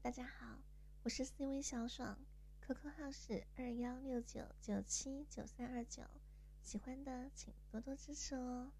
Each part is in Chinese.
大家好，我是 CV 小爽，QQ 号是2169979329，喜欢的请多多支持哦。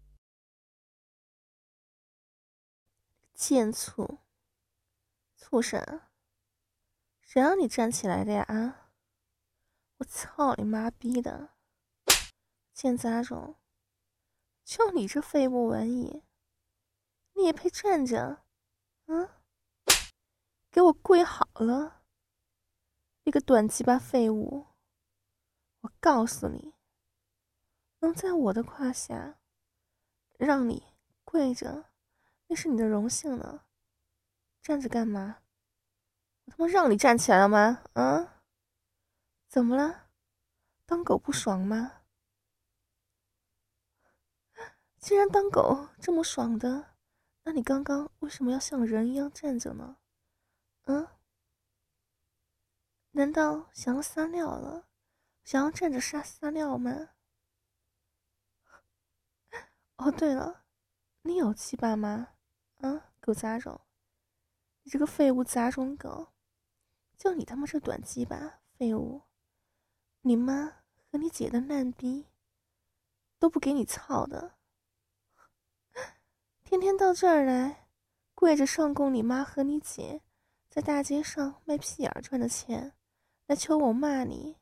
贱畜，畜生，谁让你站起来的呀？啊！我操你妈逼的！贱杂种，就你这废物玩意，你也配站着？嗯，给我跪好了！你个短鸡巴废物！我告诉你，能在我的胯下让你跪着，那是你的荣幸呢。站着干嘛？我他妈让你站起来了吗？啊？怎么了？当狗不爽吗？既然当狗这么爽的，那你刚刚为什么要像人一样站着呢？嗯？难道想要撒尿了？想要站着撒尿吗？哦，对了，你有鸡巴吗？啊，狗杂种！你这个废物杂种狗！就你他妈这短鸡巴废物！你妈和你姐的烂逼都不给你操的，天天到这儿来，跪着上供你妈和你姐在大街上卖屁眼赚的钱，来求我骂你。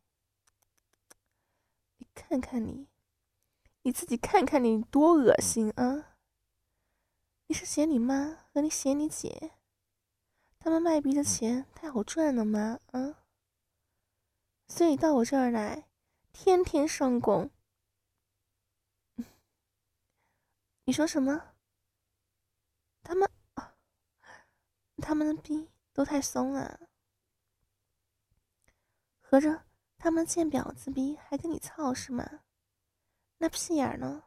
你看看你，你自己看看你多恶心啊！你是嫌你妈和你嫌你姐，他们卖逼的钱太好赚了吗？啊！所以到我这儿来，天天上供。你说什么？他们他们的逼都太松了，合着他们贱婊子逼还跟你操是吗？那屁眼呢？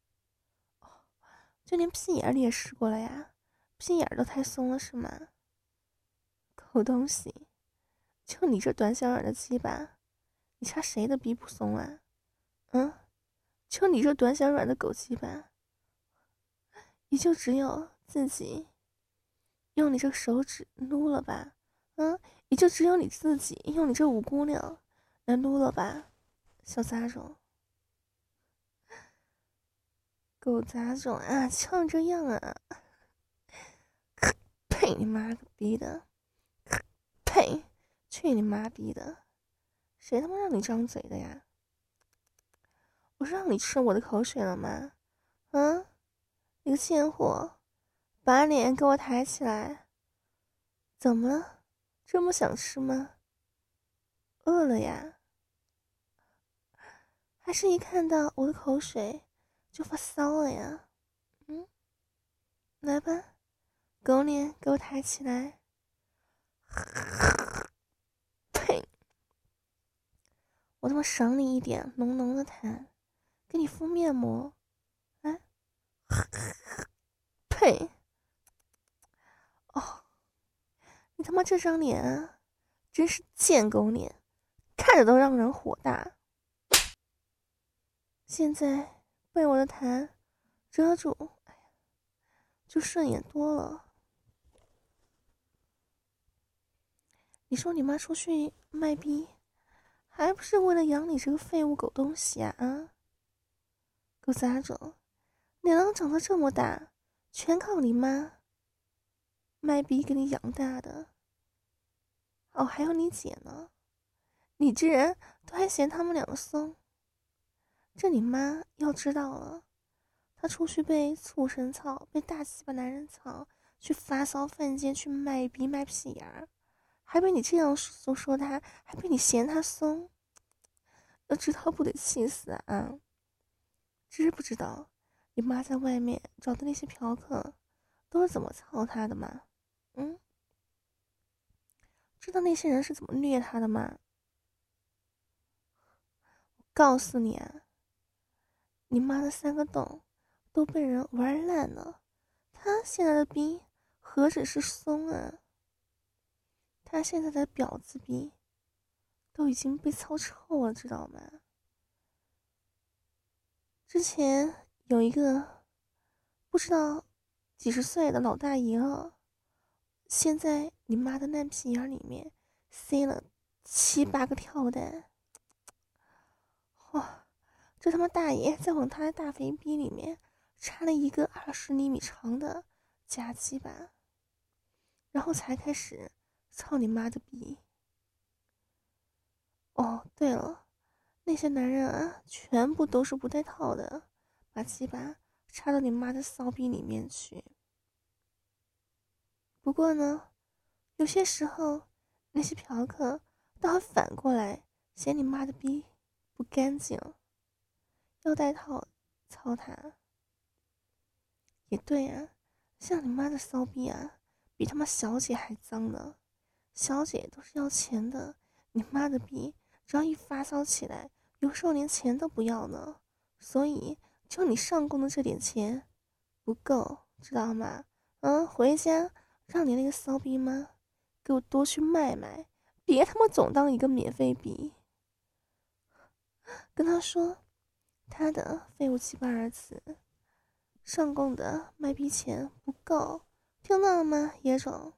就连屁眼你也试过了呀？屁眼都太松了是吗？狗东西，就你这短小软的鸡巴，你插谁的逼不松啊？嗯，就你这短小软的狗鸡巴，也就只有自己用你这手指撸了吧？嗯，也就只有你自己用你这五姑娘来撸了吧？小杂种，狗杂种啊，像这样啊！呸你妈个逼的！呸！去你妈逼的！谁他妈让你张嘴的呀？我让你吃我的口水了吗？嗯，你个贱货，把脸给我抬起来！怎么了？这么想吃吗？饿了呀？还是一看到我的口水就发骚了呀？嗯，来吧，狗脸给我抬起来！呸！我他妈赏你一点浓浓的痰，给你敷面膜。哎，呸！哦，你他妈这张脸啊，真是贱狗脸，看着都让人火大。现在被我的痰遮住，哎呀，就顺眼多了。你说你妈出去卖逼，还不是为了养你这个废物狗东西啊？啊，狗杂种，你能长得这么大，全靠你妈卖逼给你养大的。哦，还有你姐呢，你居然都还嫌他们两个松。这你妈要知道了，她出去被畜生操，被大鸡巴男人操，去发骚犯贱，去卖逼卖屁眼儿，还被你这样说她，还被你嫌她松，要知道不得气死啊！知不知道你妈在外面找的那些嫖客都是怎么操她的吗？嗯，知道那些人是怎么虐她的吗？告诉你啊，你妈的三个洞都被人玩烂了，她现在的逼何止是松啊，她现在的婊子逼都已经被操臭了，知道吗？之前有一个不知道几十岁的老大爷了， 先在你妈的烂屁眼里面塞了7、8个跳蛋。哇，这他妈大爷再往他的大肥逼里面插了一个20厘米长的假鸡巴，然后才开始操你妈的逼。哦，对了，那些男人啊，全部都是不带套的，把鸡巴插到你妈的骚逼里面去。不过呢，有些时候那些嫖客倒会反过来嫌你妈的逼不干净，要带套操他。也对啊，像你妈的骚逼啊，比他妈小姐还脏呢。小姐都是要钱的，你妈的逼只要一发骚起来，有时候连钱都不要呢。所以就你上供的这点钱不够，知道吗？回家让你那个骚逼妈给我多去卖卖，别他妈总当一个免费逼。跟他说，他的废物鸡巴儿子上供的卖逼钱不够，听到了吗，野种？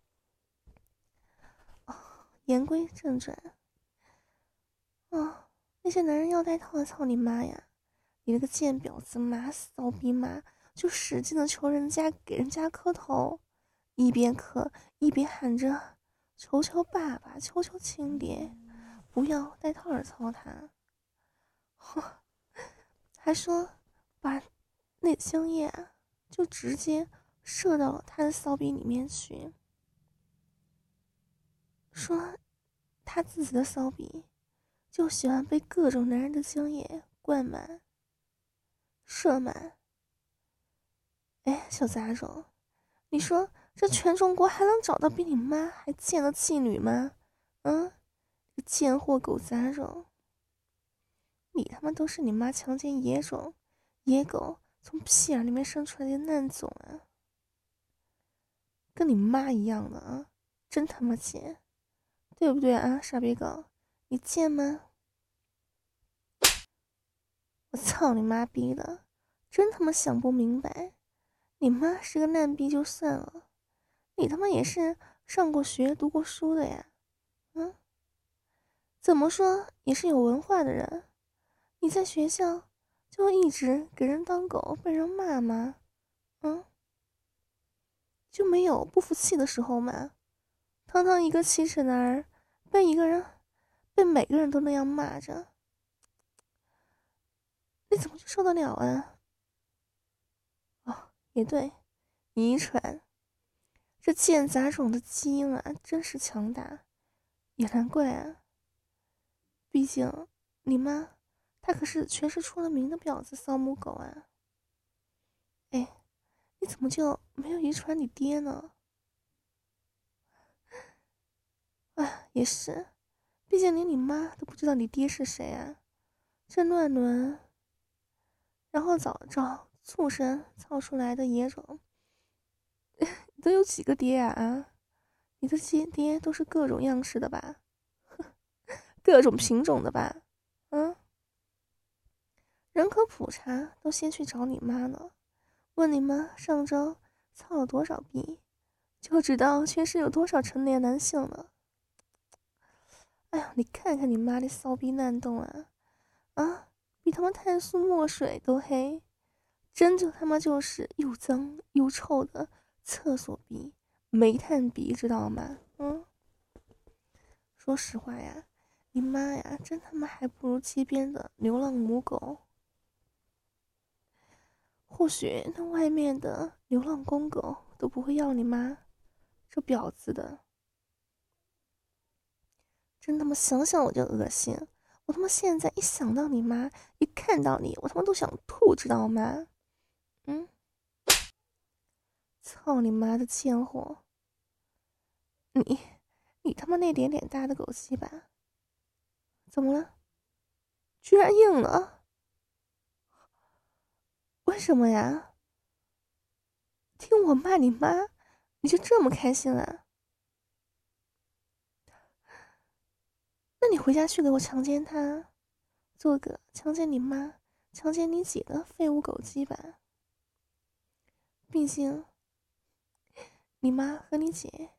哦，言归正传。哦，那些男人要带套的，操你妈呀！你那个贱婊子妈，骚逼妈，就使劲的求人家给人家磕头，一边磕一边喊着求求爸爸，求求亲爹，不要带套儿操他。还说把那精液啊，就直接射到他的骚逼里面去，说他自己的骚逼就喜欢被各种男人的精液灌满、射满。哎，小杂种，你说这全中国还能找到比你妈还贱的妓女吗？这贱货狗杂种，你他妈都是你妈强奸野种、野狗从屁眼里面生出来的烂种啊！跟你妈一样的啊，真他妈贱，对不对啊，傻逼狗？你贱吗？我操你妈逼的，真他妈想不明白，你妈是个烂逼就算了，你他妈也是上过学、读过书的呀？怎么说也是有文化的人，你在学校就一直给人当狗，被人骂吗？就没有不服气的时候吗？堂堂一个7尺男儿，被每个人都那样骂着，你怎么就受得了啊？哦，也对，遗传，这贱杂种的基因啊，真是强大，也难怪啊。毕竟你妈，她可是全市出了名的婊子骚母狗啊。哎，你怎么就没有遗传你爹呢？哎，也是，毕竟连你妈都不知道你爹是谁啊，这乱伦，然后找畜生操出来的野种，你都有几个爹啊？你的爹都是各种样式的吧？各种品种的吧？人口普查都先去找你妈呢，问你妈上周操了多少逼，就知道全市有多少成年男性了。哎呀，你看看你妈的骚逼烂洞啊，比他妈碳素墨水都黑，真就他妈就是又脏又臭的厕所逼、煤炭逼，知道吗？说实话呀，你妈呀，真他妈还不如街边的流浪母狗。或许那外面的流浪公狗都不会要你妈这婊子的。真他妈想想我就恶心，我他妈现在一想到你妈，一看到你，我他妈都想吐，知道吗？操你妈的贱货！你他妈那点点大的狗鸡巴，怎么了？居然硬了？为什么呀？听我骂你妈，你就这么开心啊？那你回家去给我强奸他，做个强奸你妈、强奸你姐的废物狗鸡吧。毕竟你妈和你姐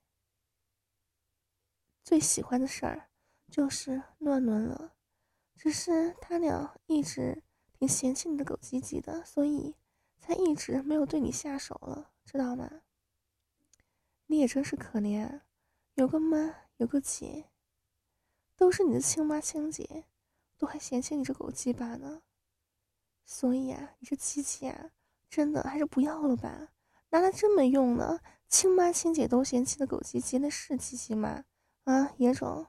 最喜欢的事儿就是乱伦了，只是他俩一直挺嫌弃你的狗鸡鸡的，所以才一直没有对你下手了，知道吗？你也真是可怜啊，有个妈有个姐，都是你的亲妈亲姐，都还嫌弃你这狗鸡巴呢。所以啊，你这鸡鸡啊，真的还是不要了吧，拿来真没用呢。亲妈亲姐都嫌弃的狗鸡鸡，那是鸡鸡吗？啊，野种！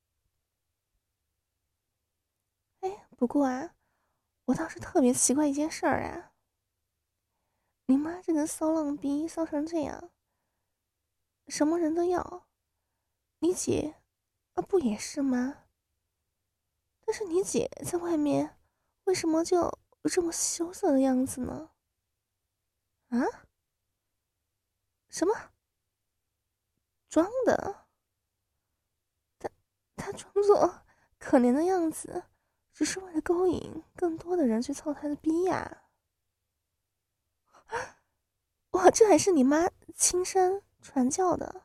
哎，不过啊，我倒是特别奇怪一件事儿啊，你妈这个骚浪逼骚成这样，什么人都要，你姐啊不也是吗？但是你姐在外面为什么就这么羞涩的样子呢？啊？什么？装的？她装作可怜的样子，只是为了勾引更多的人去操她的逼呀！哇，这还是你妈亲生传教的。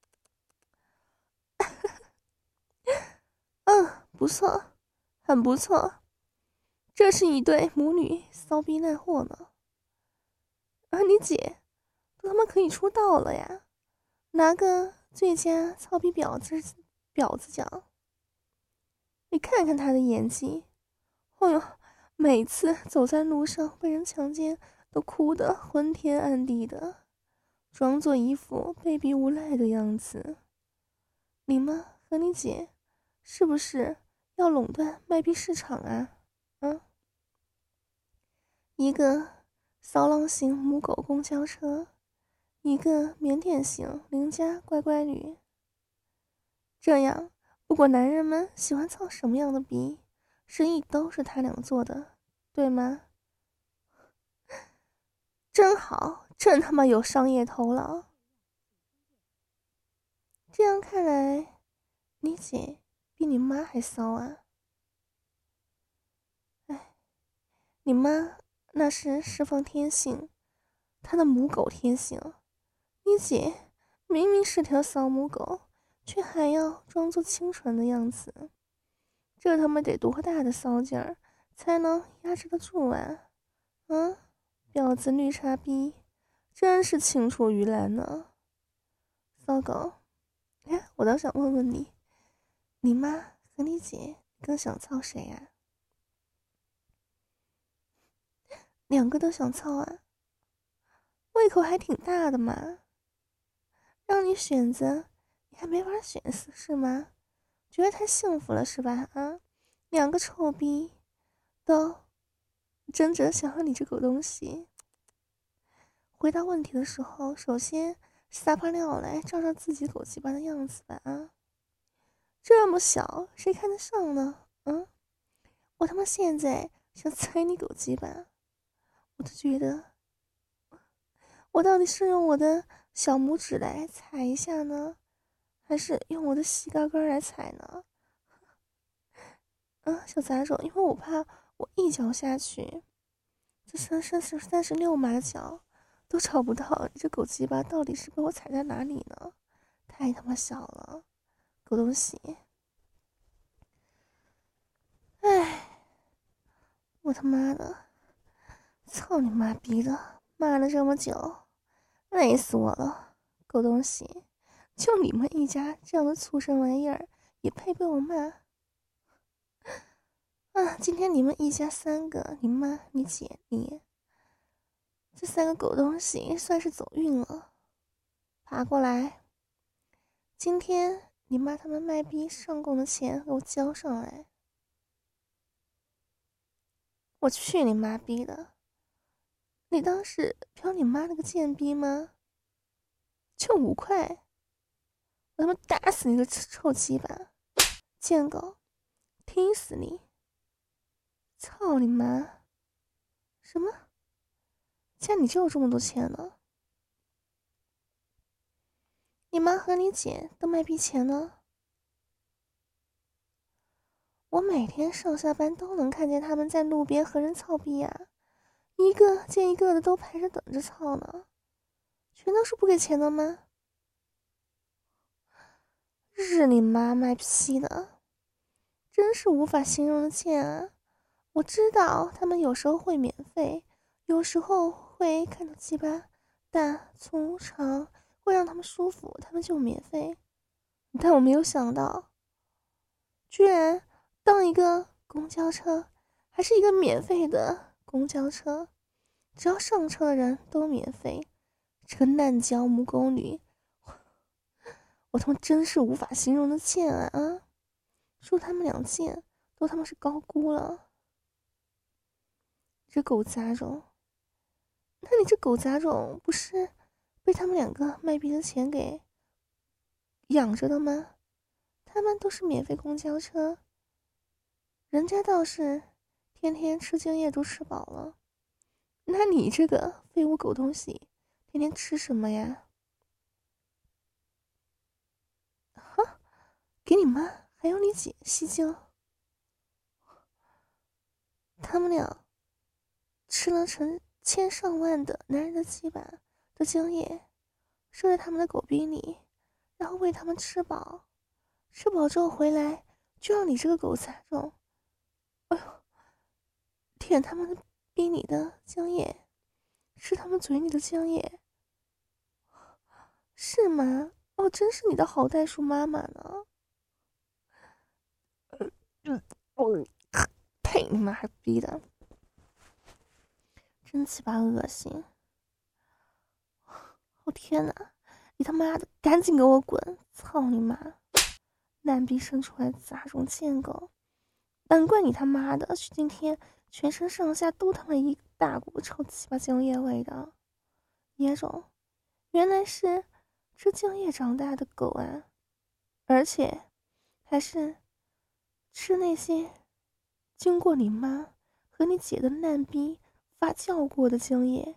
嗯，不错，很不错，这是一对母女骚逼烂货呢。而你姐都他妈可以出道了呀，拿个最佳操逼婊子奖。你看看她的演技，哦呦，每次走在路上被人强奸都哭得昏天暗地的，装作一副被逼无赖的样子。你妈和你姐是不是要垄断卖逼市场啊？啊，一个骚浪型母狗公交车，一个腼腆型邻家乖乖女。这样，不管男人们喜欢操什么样的逼，生意都是他俩做的，对吗？真好，真他妈有商业头脑。这样看来，你姐比你妈还骚啊！哎，你妈那是释放天性，她的母狗天性。你姐明明是条骚母狗，却还要装作清纯的样子，这他妈得多大的骚劲儿才能压制得住啊？啊，婊子绿茶逼，真是青出于蓝呢！骚狗，哎，我倒想问问你，你妈和你姐更想操谁啊？两个都想操啊？胃口还挺大的嘛！让你选择，你还没法选是吗？觉得太幸福了是吧？啊，两个臭逼都争着想要你这狗东西。回答问题的时候，首先撒泡尿来照照自己狗鸡巴的样子吧！啊，这么小，谁看得上呢？嗯，我他妈现在想踩你狗鸡巴，我都觉得，我到底是用我的小拇指来踩一下呢，还是用我的膝盖根来踩呢？小杂种，因为我怕我一脚下去，这36码的脚都找不到，你这狗鸡巴到底是被我踩在哪里呢？太他妈小了，狗东西！哎，我他妈的，操你妈逼的！骂了这么久，累死我了，狗东西！就你们一家这样的畜生玩意儿，也配被我骂？啊！今天你们一家三个，你妈、你姐、你，这三个狗东西算是走运了。爬过来，今天你妈他们卖逼上供的钱给我交上来。我去你妈逼的！你当是嫖你妈那个贱逼吗？就5块，我他妈打死你个臭鸡巴！贱狗，踢死你！操你妈！什么？家里就有这么多钱呢？你妈和你姐都卖逼钱呢？我每天上下班都能看见他们在路边和人操逼啊，一个接一个的都排着等着操呢，全都是不给钱的吗？ 日你妈卖批的，真是无法形容的贱啊！我知道他们有时候会免费，有时候会看到鸡巴大粗长，会让他们舒服，他们就免费。但我没有想到，居然当一个公交车，还是一个免费的公交车，只要上车的人都免费。这个烂脚母狗女，我他妈真是无法形容的贱啊！说他们俩贱，都他妈是高估了。这狗杂种，那你这狗杂种不是被他们两个卖逼的钱给养着的吗？他们都是免费公交车，人家倒是天天吃精液都吃饱了，那你这个废物狗东西，天天吃什么呀？哈，给你妈还有你姐吸精，他们俩吃了成千上万的男人的鸡巴的精液，射在他们的狗逼里，然后喂他们吃饱，吃饱之后回来就让你这个狗杂种，哎呦，舔他们的逼里的精液，吃他们嘴里的精液，是吗？哦，真是你的好袋鼠妈妈呢。我呸！你妈还逼的，真鸡巴恶心！我天哪！你他妈的赶紧给我滚！操你妈！烂逼生出来杂种贱狗！难怪你他妈的今天全身上下都他妈一大股臭鸡巴精液味道！野种，原来是吃精液长大的狗啊！而且还是吃那些经过你妈和你姐的烂逼发酵过的精液。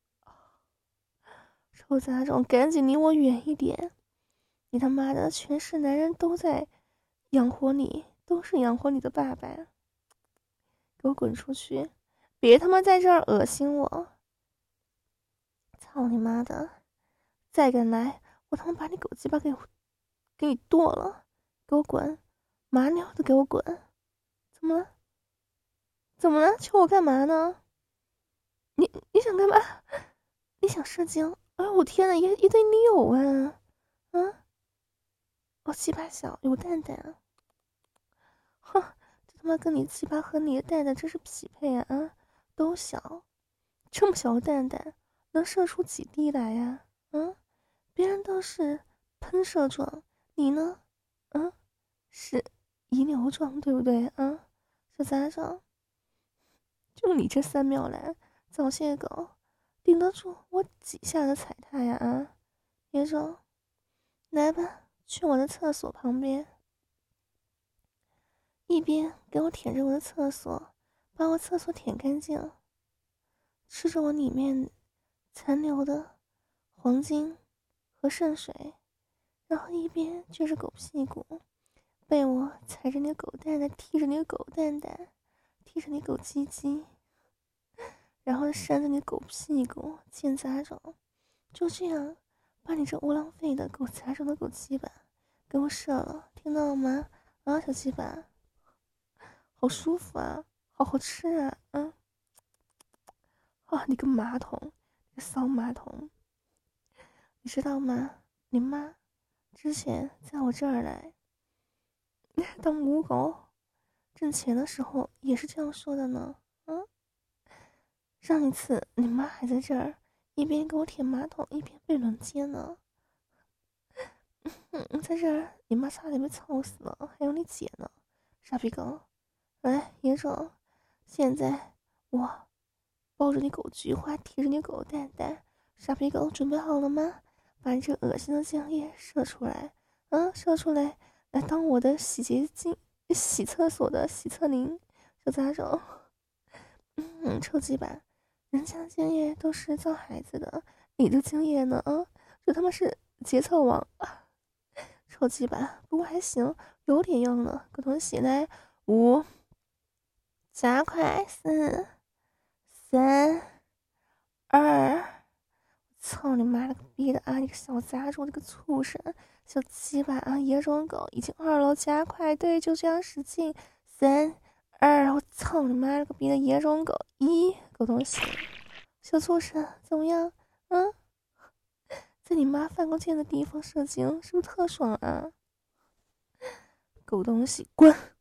臭杂种，赶紧离我远一点！你他妈的，全市男人都在养活你，都是养活你的爸爸呀！给我滚出去！别他妈在这儿恶心我！操你妈的！再敢来，我他妈把你狗鸡巴给你剁了！给我滚！麻溜的给我滚！怎么了？怎么了？求我干嘛呢？你想干嘛？你想射精？哎呦我天呐，一堆牛啊！啊！我鸡巴小，有蛋蛋啊！哼，这他妈跟你鸡巴和你的蛋蛋真是匹配啊！啊，都小，这么小的蛋蛋能射出几滴来呀？嗯，别人都是喷射状，你呢？嗯，是遗留状，对不对？啊，小杂种，就你这3秒来，早泄狗，顶得住我几下的踩踏呀？啊，野种，来吧，去我的厕所旁边。一边给我舔着我的厕所，把我厕所舔干净，吃着我里面残留的黄金和圣水，然后一边撅着狗屁股，被我踩着你狗蛋蛋，踢着你狗蛋蛋，踢着你狗鸡鸡，然后扇着你狗屁股，贱杂种，就这样把你这无浪费的狗杂种的狗鸡巴给我射了，听到了吗？啊，小鸡巴！好舒服啊，好好吃啊，嗯，啊，你个马桶，你个骚马桶，你知道吗？你妈之前在我这儿来当母狗挣钱的时候也是这样说的呢，嗯，上一次你妈还在这儿一边给我舔马桶一边被轮奸呢，在这儿你妈差点被操死了，还有你姐呢，傻逼狗！来，野种，现在我抱着你狗菊花，提着你狗蛋蛋，傻逼狗，准备好了吗？把你这恶心的精液射出来，射出来，来当我的洗洁精、洗厕所的洗厕灵，小杂种，臭鸡巴，人家的精液都是造孩子的，你的精液呢？这他妈是洁厕王啊！臭鸡巴，不过还行，有点用了，狗东西，来5。加快4、3、2，操你妈了个逼的啊！你个小杂种，这个畜生， 小鸡巴啊，野种狗已经2楼，加快，对，就这样使劲，3、2，我操你妈了个逼的野种狗！1，狗东西，小畜生，怎么样？嗯，在你妈犯过贱的地方射精，是不是特爽啊？狗东西，滚！